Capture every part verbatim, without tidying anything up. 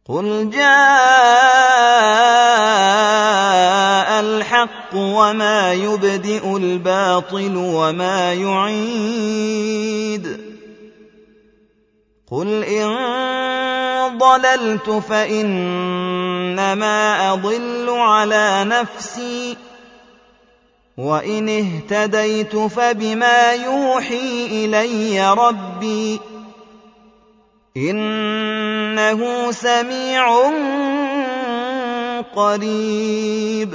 قُلْ جَاءَ الْحَقُّ وَمَا يُبْدِئُ الْبَاطِلُ وَمَا يُعِيدُ قُلْ إِن ضَلَلْتُ فَإِنَّمَا أَضِلُّ عَلَىٰ نَفْسِي وَإِنِ اهْتَدَيْتُ فَبِمَا يُوحِي إِلَيَّ رَبِّي إِنَّهُ سَمِيعٌ قَرِيبٌ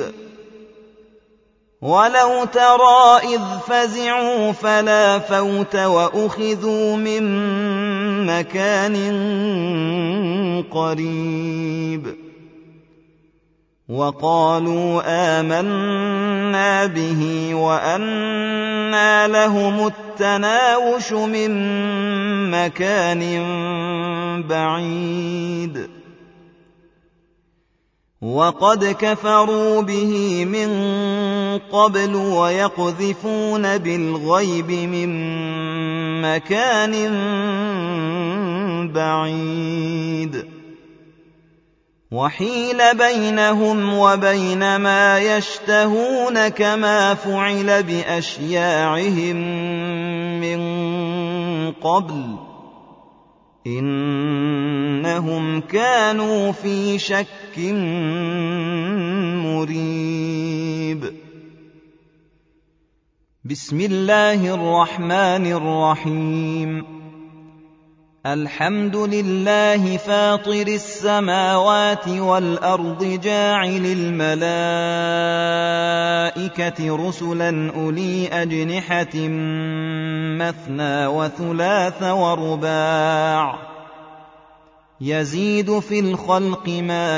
وَلَوْ تَرَىٰ إِذْ فَزِعُوا فَلَا فَوْتَ وَأُخِذُوا مِن مَّكَانٍ قَرِيبٍ وَقَالُوا آمَنَّا بِهِ وَأَنَّىٰ لَهُمُ التَّنَاوُشُ مِن مَّكَانٍ بَعِيدٍ وَقَدْ كَفَرُوا بِهِ مِن قَبْلُ وَيَقْذِفُونَ بِالْغَيْبِ مِن مَّكَانٍ بَعِيدٍ وَحِيلَ بَيْنَهُمْ وَبَيْنَ مَا يَشْتَهُونَ كَمَا فُعِلَ بِأَشْيَاعِهِم مِّن قَبْلُ إِنَّهُمْ كَانُوا فِي شَكٍّ مُّرِيبٍ بسم الله الرحمن الرحيم الحمد لله فاطر السماوات والأرض جاعل الملائكة رسلا أولي أجنحة مثنى وثلاث ورباع يزيد في الخلق ما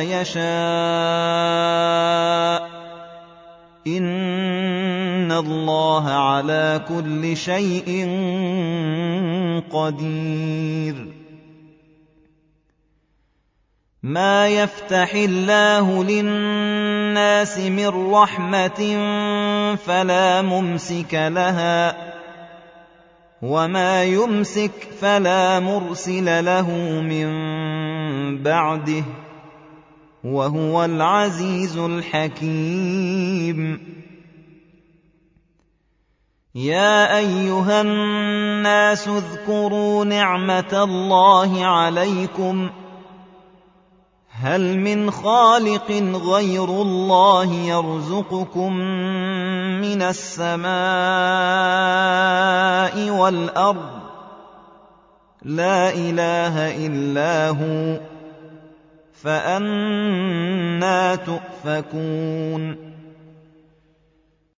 يشاء إن الله على كل شيء قدير ما يفتح الله للناس من رحمة فلا ممسك لها وما يمسك فلا مرسل له من بعده وهو العزيز الحكيم يا أيها الناس اذكروا نعمة الله عليكم هل من خالق غير الله يرزقكم من السماء والأرض لا إله إلا هو فأنى تؤفكون